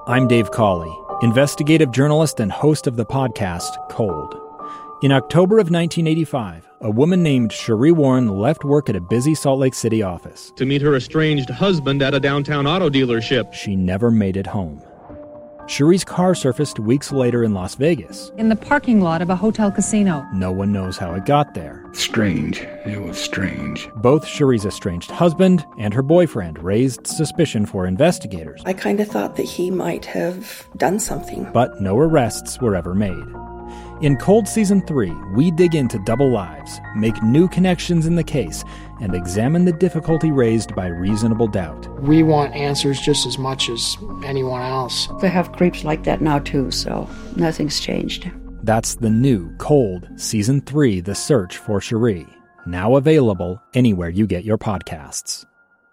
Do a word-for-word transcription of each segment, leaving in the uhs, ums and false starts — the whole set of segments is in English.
I'm Dave Cawley, investigative journalist and host of the podcast Cold. In October of nineteen eighty-five, a woman named Sheree Warren left work at a busy Salt Lake City office to meet her estranged husband at a downtown auto dealership. She never made it home. Sheree's car surfaced weeks later in Las Vegas. In the parking lot of a hotel casino. No one knows how it got there. Strange. It was strange. Both Sheree's estranged husband and her boyfriend raised suspicion for investigators. I kind of thought that he might have done something. But no arrests were ever made. In Cold Season three, we dig into double lives, make new connections in the case, and examine the difficulty raised by reasonable doubt. We want answers just as much as anyone else. They have creeps like that now too, so nothing's changed. That's the new Cold Season three, The Search for Sheree, now available anywhere you get your podcasts.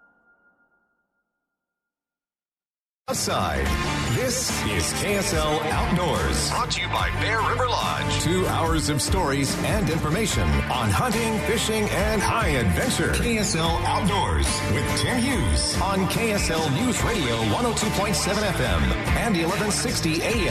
Outside, this is K S L Outdoors, brought to you by Bear River Lodge. Two hours of stories and information on hunting, fishing, and high adventure. K S L Outdoors with Tim Hughes on K S L News Radio one oh two point seven F M and eleven sixty A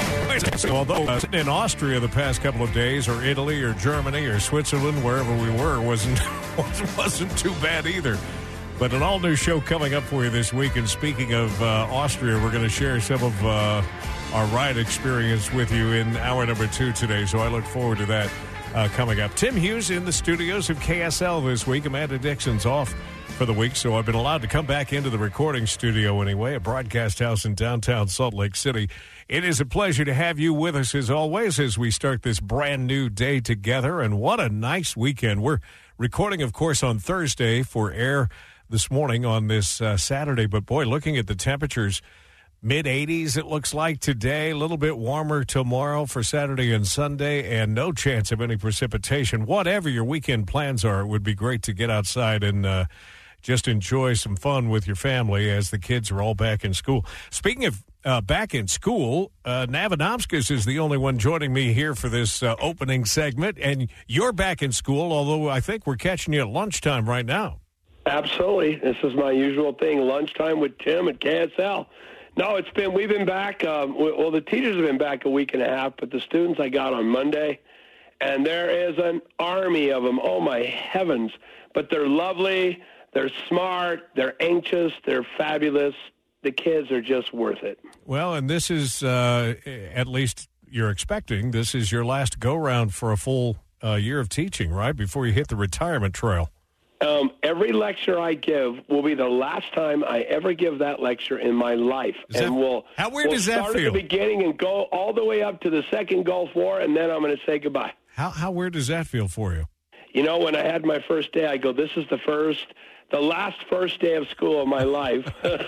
M. So although uh, sitting in Austria the past couple of days, or Italy, or Germany, or Switzerland, wherever we were, wasn't wasn't too bad either. But an all-new show coming up for you this week. And speaking of uh, Austria, we're going to share some of uh, our ride experience with you in hour number two today. So I look forward to that uh, coming up. Tim Hughes in the studios of K S L this week. Amanda Dixon's off for the week, so I've been allowed to come back into the recording studio anyway, a broadcast house in downtown Salt Lake City. It is a pleasure to have you with us as always as we start this brand new day together. And what a nice weekend. We're recording, of course, on Thursday for air this morning on this uh, Saturday. But, boy, looking at the temperatures, mid eighties it looks like today, a little bit warmer tomorrow for Saturday and Sunday, and no chance of any precipitation. Whatever your weekend plans are, it would be great to get outside and uh, just enjoy some fun with your family as the kids are all back in school. Speaking of uh, back in school, uh, Navadomskis is the only one joining me here for this uh, opening segment, and you're back in school, although I think we're catching you at lunchtime right now. Absolutely. This is my usual thing, lunchtime with Tim at K S L. No, it's been, we've been back, um, well, the teachers have been back a week and a half, but the students I got on Monday, and there is an army of them. Oh, my heavens. But they're lovely, they're smart, they're anxious, they're fabulous. The kids are just worth it. Well, and this is, uh, at least you're expecting, this is your last go-round for a full uh, year of teaching, right, before you hit the retirement trail. Um, every lecture I give will be the last time I ever give that lecture in my life. Is and that, we'll, how weird we'll does that start feel? at the beginning and go all the way up to the second Gulf War, and then I'm going to say goodbye. How how weird does that feel for you? You know, when I had my first day, I go, this is the first, the last first day of school of my life.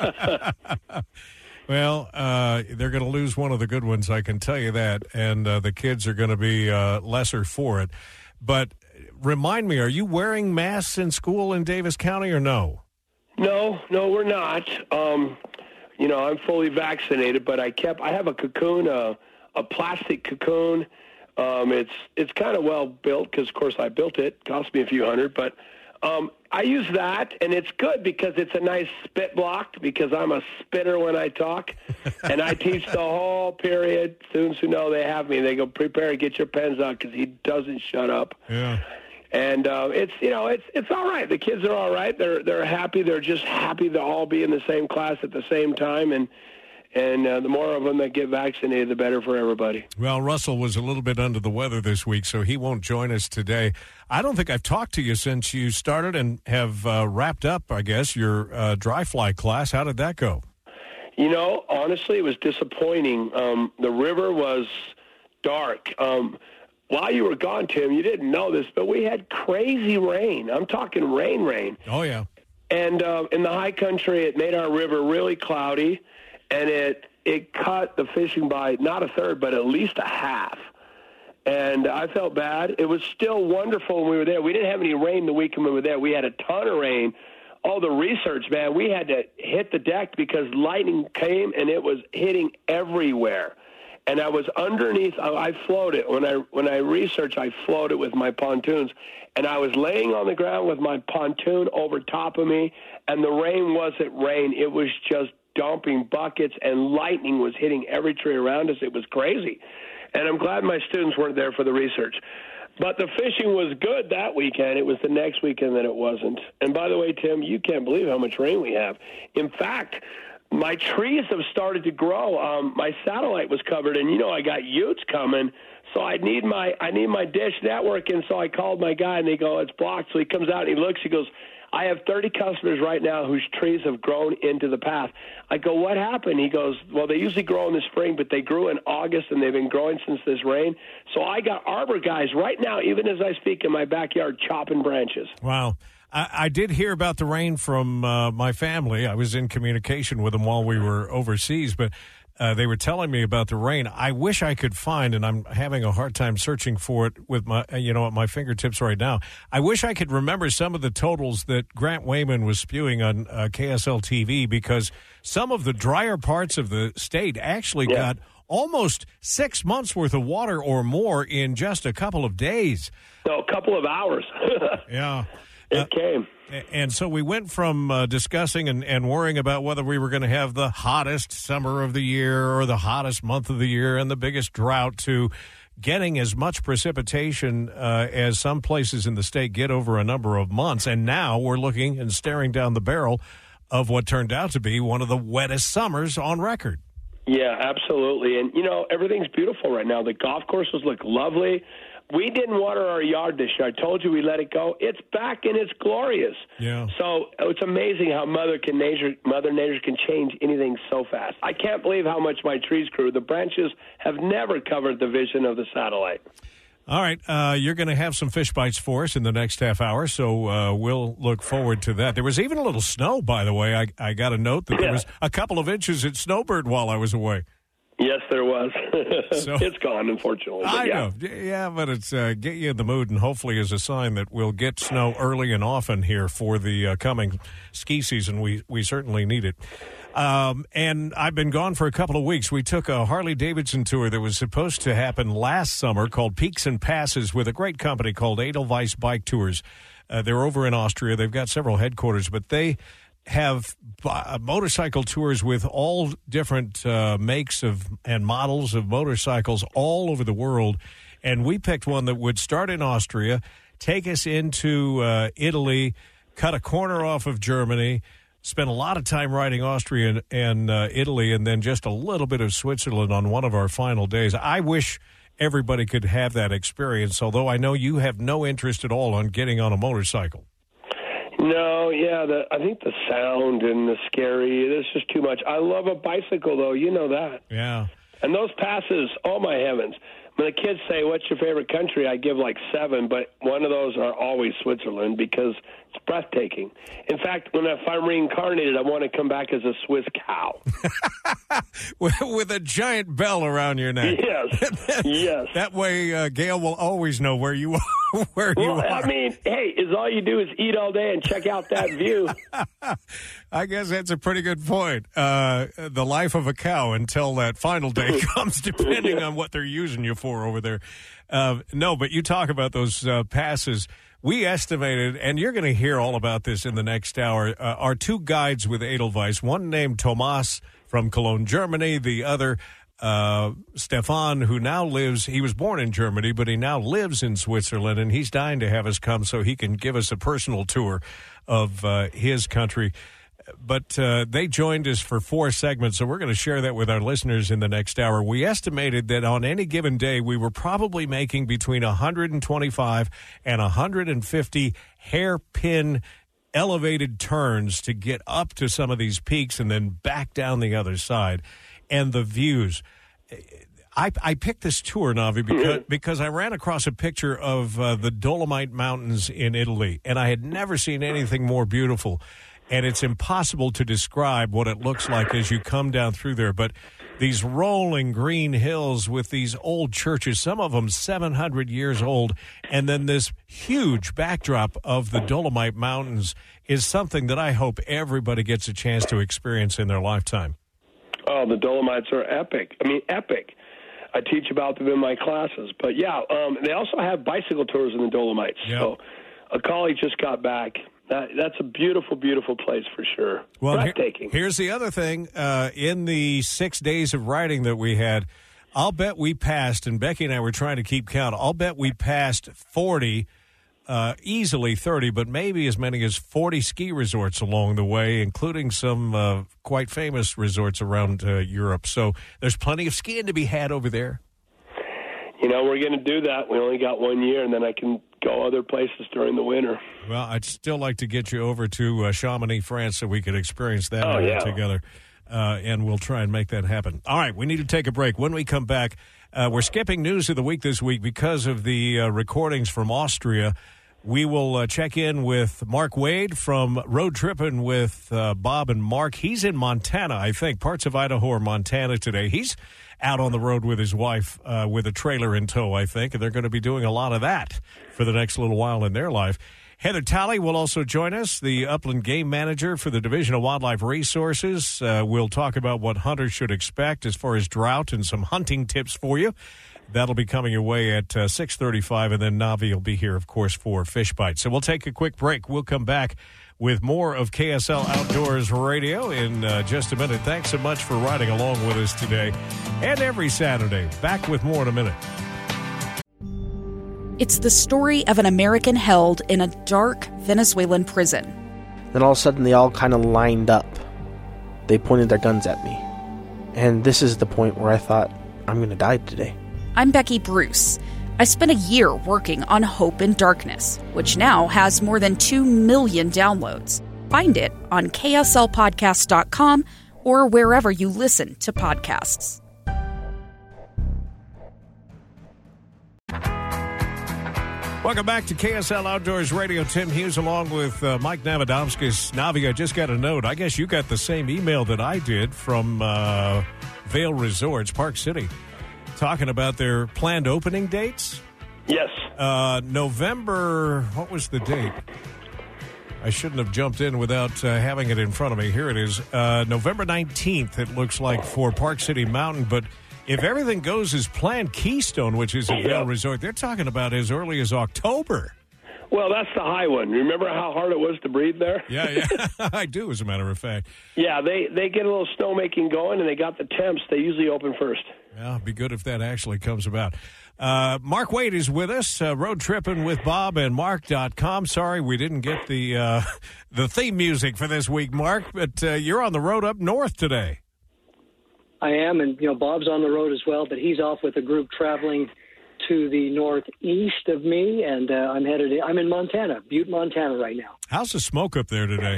Well, uh, they're going to lose one of the good ones, I can tell you that, and uh, the kids are going to be uh, lesser for it. But remind me, are you wearing masks in school in Davis County or no? No, no, we're not. Um, you know, I'm fully vaccinated, but I kept, I have a cocoon, a, a plastic cocoon. Um, it's it's kind of well built because, of course, I built it. It cost me a few hundred, but um, I use that, and it's good because it's a nice spit block because I'm a spitter when I talk, and I teach the whole period. Students who know they have me, they go, prepare to get your pens out because he doesn't shut up. Yeah. And uh, it's you know it's it's all right. The kids are all right. They're they're happy. They're just happy to all be in the same class at the same time. And and uh, the more of them that get vaccinated, the better for everybody. Well, Russell was a little bit under the weather this week, so he won't join us today. I don't think I've talked to you since you started and have uh, wrapped up, I guess, your uh, dry fly class. How did that go? You know, honestly, it was disappointing. Um, the river was dark. Um, While you were gone, Tim, you didn't know this, but we had crazy rain. I'm talking rain, rain. Oh, yeah. And uh, in the high country, it made our river really cloudy, and it it cut the fishing by not a third, but at least a half. And I felt bad. It was still wonderful when we were there. We didn't have any rain the weekend we were there. We had a ton of rain. All the research, man, we had to hit the deck because lightning came, and it was hitting everywhere. And I was underneath, I, I floated. When I when I researched, I floated with my pontoons. And I was laying on the ground with my pontoon over top of me, and the rain wasn't rain. It was just dumping buckets, and lightning was hitting every tree around us. It was crazy. And I'm glad my students weren't there for the research. But the fishing was good that weekend. It was the next weekend that it wasn't. And by the way, Tim, you can't believe how much rain we have. In fact, my trees have started to grow. Um, my satellite was covered, and, you know, I got utes coming. So I need my I need my Dish Network, and so I called my guy, and they go, it's blocked. So he comes out, and he looks, he goes, I have thirty customers right now whose trees have grown into the path. I go, what happened? He goes, well, they usually grow in the spring, but they grew in August, and they've been growing since this rain. So I got arbor guys right now, even as I speak, in my backyard chopping branches. Wow. I, I did hear about the rain from uh, my family. I was in communication with them while we were overseas, but Uh, they were telling me about the rain. I wish I could find, and I'm having a hard time searching for it with my, you know, at my fingertips right now. I wish I could remember some of the totals that Grant Wayman was spewing on uh, K S L T V, because some of the drier parts of the state actually yeah. got almost six months worth of water or more in just a couple of days. No, a couple of hours. yeah. It uh, came. And so we went from uh, discussing and, and worrying about whether we were going to have the hottest summer of the year or the hottest month of the year and the biggest drought to getting as much precipitation uh, as some places in the state get over a number of months. And now we're looking and staring down the barrel of what turned out to be one of the wettest summers on record. Yeah, absolutely. And, you know, everything's beautiful right now. The golf courses look lovely. We didn't water our yard this year. I told you we let it go. It's back and it's glorious. Yeah. So it's amazing how Mother can nature, Mother Nature can change anything so fast. I can't believe how much my trees grew. The branches have never covered the vision of the satellite. All right, uh, you're going to have some fish bites for us in the next half hour, so uh, we'll look forward to that. There was even a little snow, by the way. I, I got a note that yeah. there was a couple of inches at Snowbird while I was away. Yes, there was. So, it's gone, unfortunately. I yeah. know. Yeah, but it's uh, get you in the mood, and hopefully is a sign that we'll get snow early and often here for the uh, coming ski season. We we certainly need it. Um, and I've been gone for a couple of weeks. We took a Harley-Davidson tour that was supposed to happen last summer called Peaks and Passes with a great company called Edelweiss Bike Tours. Uh, they're over in Austria. They've got several headquarters, but they have uh, motorcycle tours with all different uh, makes of and models of motorcycles all over the world. And we picked one that would start in Austria, take us into uh, Italy, cut a corner off of Germany, spent a lot of time riding Austria and, and uh, Italy, and then just a little bit of Switzerland on one of our final days. I wish everybody could have that experience, although I know you have no interest at all on getting on a motorcycle. No, yeah, the, I think the sound and the scary, it's just too much. I love a bicycle, though. You know that. Yeah. And those passes, oh, my heavens. When the kids say, what's your favorite country, I give like seven, but one of those are always Switzerland because it's breathtaking. In fact, when if I'm reincarnated, I want to come back as a Swiss cow. With a giant bell around your neck. Yes, yes. That way, uh, Gail will always know where you are. where well, you are. I mean, hey, is all you do is eat all day and check out that view. I guess that's a pretty good point. Uh, the life of a cow until that final day comes, depending yeah. on what they're using you for over there. Uh, no, but you talk about those uh, passes. We estimated, and you're going to hear all about this in the next hour, uh, our two guides with Edelweiss, one named Thomas from Cologne, Germany, the other uh, Stefan, who now lives, he was born in Germany, but he now lives in Switzerland, and he's dying to have us come so he can give us a personal tour of uh, his country. But uh, they joined us for four segments, so we're going to share that with our listeners in the next hour. We estimated that on any given day, we were probably making between one hundred twenty-five and one hundred fifty hairpin elevated turns to get up to some of these peaks and then back down the other side. And the views. I, I picked this tour, Navi, because, because I ran across a picture of uh, the Dolomite Mountains in Italy, and I had never seen anything more beautiful. And it's impossible to describe what it looks like as you come down through there. But these rolling green hills with these old churches, some of them seven hundred years old, and then this huge backdrop of the Dolomite Mountains is something that I hope everybody gets a chance to experience in their lifetime. Oh, the Dolomites are epic. I mean, epic. I teach about them in my classes. But, yeah, um, they also have bicycle tours in the Dolomites. Yep. So a colleague just got back. That, that's a beautiful, beautiful place for sure. Well, breathtaking. Here, here's the other thing. Uh, in the six days of riding that we had, I'll bet we passed, and Becky and I were trying to keep count, I'll bet we passed forty, uh, easily thirty, but maybe as many as forty ski resorts along the way, including some uh, quite famous resorts around uh, Europe. So there's plenty of skiing to be had over there. You know, we're going to do that. We only got one year, and then I can go other places during the winter. Well, I'd still like to get you over to uh, Chamonix, France, so we could experience that oh, yeah. together, uh, and we'll try and make that happen. All right, we need to take a break. When we come back, uh, we're skipping News of the Week this week because of the uh, recordings from Austria. We will uh, check in with Mark Wade from Road Trippin' with uh, Bob and Mark. He's in Montana, I think, parts of Idaho or Montana today. He's out on the road with his wife uh, with a trailer in tow, I think, and they're going to be doing a lot of that for the next little while in their life. Heather Talley will also join us, the Upland Game Manager for the Division of Wildlife Resources. Uh, we'll talk about what hunters should expect as far as drought and some hunting tips for you. That'll be coming your way at uh, six thirty-five, and then Navi will be here, of course, for Fish Bite. So we'll take a quick break. We'll come back with more of K S L Outdoors Radio in uh, just a minute. Thanks so much for riding along with us today and every Saturday. Back with more in a minute. It's the story of an American held in a dark Venezuelan prison. Then all of a sudden they all kind of lined up. They pointed their guns at me. And this is the point where I thought, I'm going to die today. I'm Becky Bruce. I spent a year working on Hope in Darkness, which now has more than two million downloads. Find it on K S L podcast dot com or wherever you listen to podcasts. Welcome back to K S L Outdoors Radio. Tim Hughes along with uh, Mike Navadomskis. Navi, I just got a note. I guess you got the same email that I did from uh, Vail Resorts, Park City, talking about their planned opening dates. Yes. Uh, November, what was the date? I shouldn't have jumped in without uh, having it in front of me. Here it is. Uh, November nineteenth, it looks like, for Park City Mountain. But if everything goes as planned, Keystone, which is a yeah. Vail Resort, they're talking about as early as October. Well, that's the high one. Remember how hard it was to breathe there? Yeah, yeah. I do, as a matter of fact. Yeah, they, they get a little snowmaking going, and they got the temps. They usually open first. Yeah, it'd be good if that actually comes about. Uh, Mark Wade is with us, uh, Road Trippin' with Bob and Mark dot com. Sorry we didn't get the uh, the theme music for this week, Mark, but uh, you're on the road up north today. I am, and, you know, Bob's on the road as well, but he's off with a group traveling to the northeast of me, and uh, I'm headed in, I'm in Montana, Butte, Montana right now. How's the smoke up there today?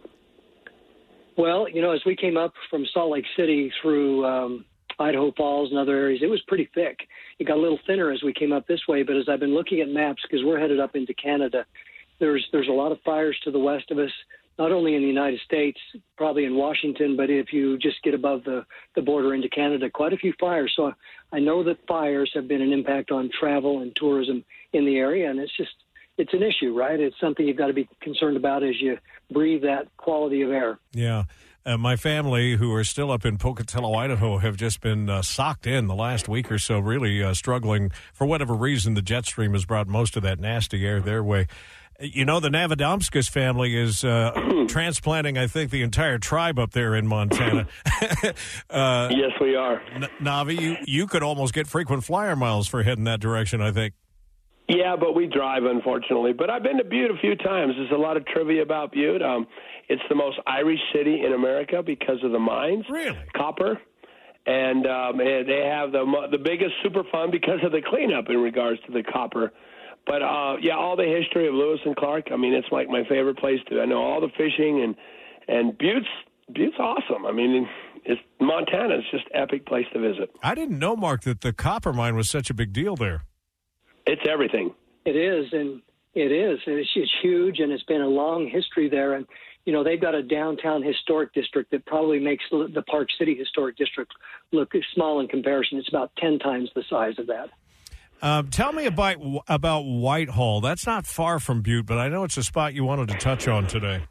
Well, you know, as we came up from Salt Lake City through um, Idaho Falls and other areas, it was pretty thick. It got a little thinner as we came up this way, but as I've been looking at maps, because we're headed up into Canada, there's there's a lot of fires to the west of us, not only in the United States, probably in Washington, but if you just get above the, the border into Canada, quite a few fires. So I know that fires have been an impact on travel and tourism in the area, and it's just, it's an issue, right? It's something you've got to be concerned about as you breathe that quality of air. Yeah. Uh, my family, who are still up in Pocatello, Idaho, have just been uh, socked in the last week or so, really uh, struggling. For whatever reason, the jet stream has brought most of that nasty air their way. You know, the Navadomskis family is uh, transplanting, I think, the entire tribe up there in Montana. uh, yes, we are. N- Navi, you, you could almost get frequent flyer miles for heading that direction, I think. Yeah, but we drive, unfortunately. But I've been to Butte a few times. There's a lot of trivia about Butte. Um, it's the most Irish city in America because of the mines. Really? Copper. And um, they have the the biggest super fund because of the cleanup in regards to the copper. But, uh, yeah, all the history of Lewis and Clark, I mean, it's like my favorite place to. I know all the fishing, and and Butte's, Butte's awesome. I mean, it's, Montana is just an epic place to visit. I didn't know, Mark, that the copper mine was such a big deal there. It's everything. It is, and it is. It's, it's huge, and it's been a long history there. And, you know, they've got a downtown historic district that probably makes the Park City Historic District look small in comparison. It's about ten times the size of that. Um, tell me about about Whitehall. That's not far from Butte, but I know it's a spot you wanted to touch on today.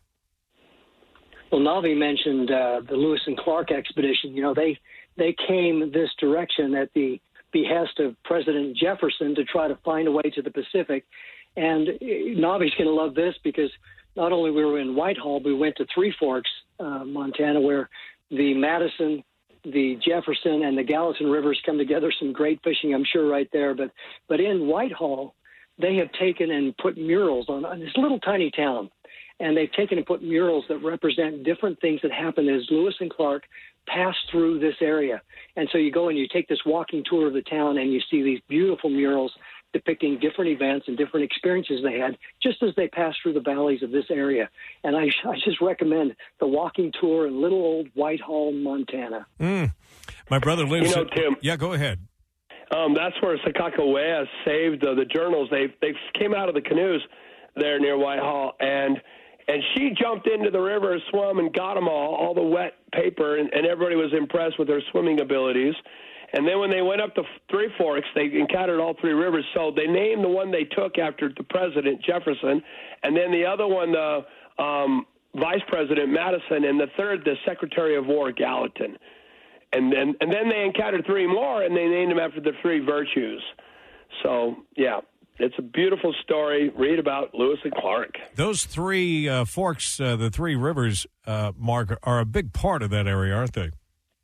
Well, Navi mentioned uh, the Lewis and Clark expedition. You know, they they came this direction at the behest of President Jefferson to try to find a way to the Pacific. And Navi's going to love this because not only were we in Whitehall, we went to Three Forks, uh, Montana, where the Madison, the Jefferson, and the Gallatin rivers come together. Some great fishing, I'm sure, right there. But but in Whitehall, they have taken and put murals on, on this little tiny town. And they've taken and put murals that represent different things that happened as Lewis and Clark passed through this area. And so you go and you take this walking tour of the town, and you see these beautiful murals depicting different events and different experiences they had just as they passed through the valleys of this area. And I, I just recommend the walking tour in little old Whitehall, Montana. Mm. My brother lives... You know, in, Tim... Yeah, go ahead. Um, that's where Sakakawea saved uh, the journals. They they came out of the canoes there near Whitehall, and and she jumped into the river, swam, and got them all, all the wet paper, and, and everybody was impressed with her swimming abilities. And then when they went up to Three Forks, they encountered all three rivers. So they named the one they took after the president, Jefferson, and then the other one, the um, vice president, Madison, and the third, the Secretary of War, Gallatin. And then and then they encountered three more, and they named them after the three virtues. So, yeah, it's a beautiful story. Read about Lewis and Clark. Those three uh, forks, uh, the three rivers, uh, Mark, are a big part of that area, aren't they?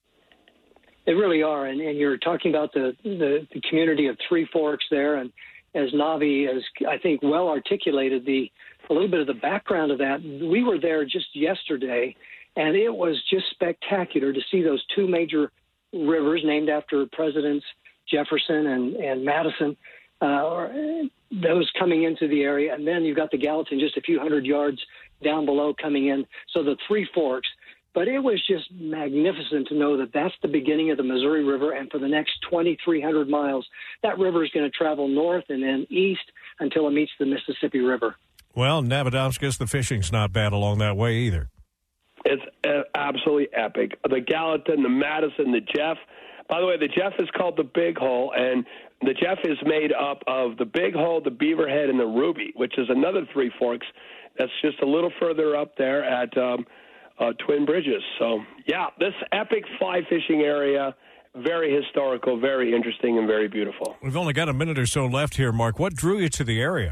They really are, and, and you're talking about the, the, the community of Three Forks there, and as Navi has, I think, well articulated the a little bit of the background of that. We were there just yesterday, and it was just spectacular to see those two major rivers named after Presidents Jefferson and, and Madison, uh, those coming into the area. And then you've got the Gallatin just a few hundred yards down below coming in. So the Three Forks. But it was just magnificent to know that that's the beginning of the Missouri River. And for the next twenty-three hundred miles, that river is going to travel north and then east until it meets the Mississippi River. Well, Navadovskis, the fishing's not bad along that way either. It's uh, absolutely epic. The Gallatin, the Madison, the Jeff. By the way, the Jeff is called the Big Hole, and the Jeff is made up of the Big Hole, the Beaverhead, and the Ruby, which is another Three Forks. That's just a little further up there at um, uh, Twin Bridges. So, yeah, this epic fly fishing area, very historical, very interesting, and very beautiful. We've only got a minute or so left here, Mark. What drew you to the area?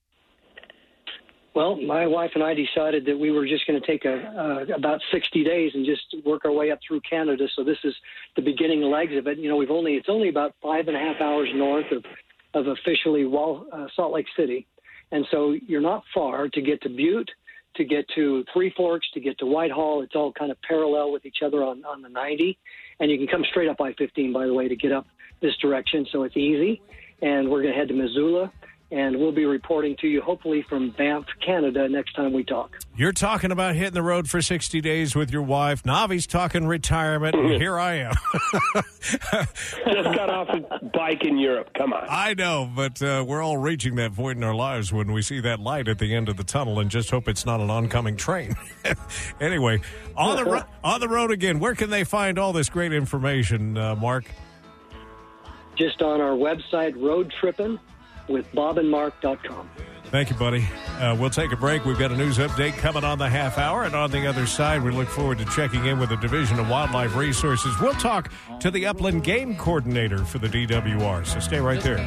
Well, my wife and I decided that we were just going to take a, uh, about sixty days and just work our way up through Canada. So this is the beginning legs of it. You know, we've only it's only about five and a half hours north of of officially Wall, uh, Salt Lake City, and so you're not far to get to Butte, to get to Three Forks, to get to Whitehall. It's all kind of parallel with each other on on the ninety, and you can come straight up I fifteen, by the way, to get up this direction. So it's easy, and we're going to head to Missoula. And we'll be reporting to you, hopefully, from Banff, Canada, next time we talk. You're talking about hitting the road for sixty days with your wife. Navi's talking retirement, and here I am. Just got off a bike in Europe. Come on. I know, but uh, we're all reaching that point in our lives when we see that light at the end of the tunnel and just hope it's not an oncoming train. Anyway, on the, ro- on the road again, where can they find all this great information, uh, Mark? Just on our website, Road Trippin'. With bob and mark dot com. Thank you, buddy. Uh, we'll take a break. We've got a news update coming on the half hour, and on the other side, we look forward to checking in with the Division of Wildlife Resources. We'll talk to the Upland Game Coordinator for the D W R, so stay right there.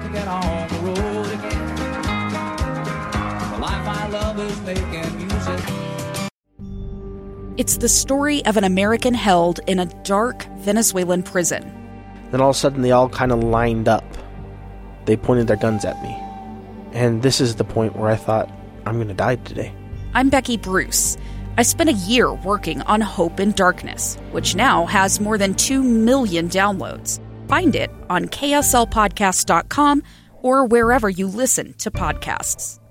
It's the story of an American held in a dark Venezuelan prison. Then all of a sudden, they all kind of lined up. They pointed their guns at me. And this is the point where I thought, I'm going to die today. I'm Becky Bruce. I spent a year working on Hope in Darkness, which now has more than two million downloads. Find it on K S L podcast dot com or wherever you listen to podcasts.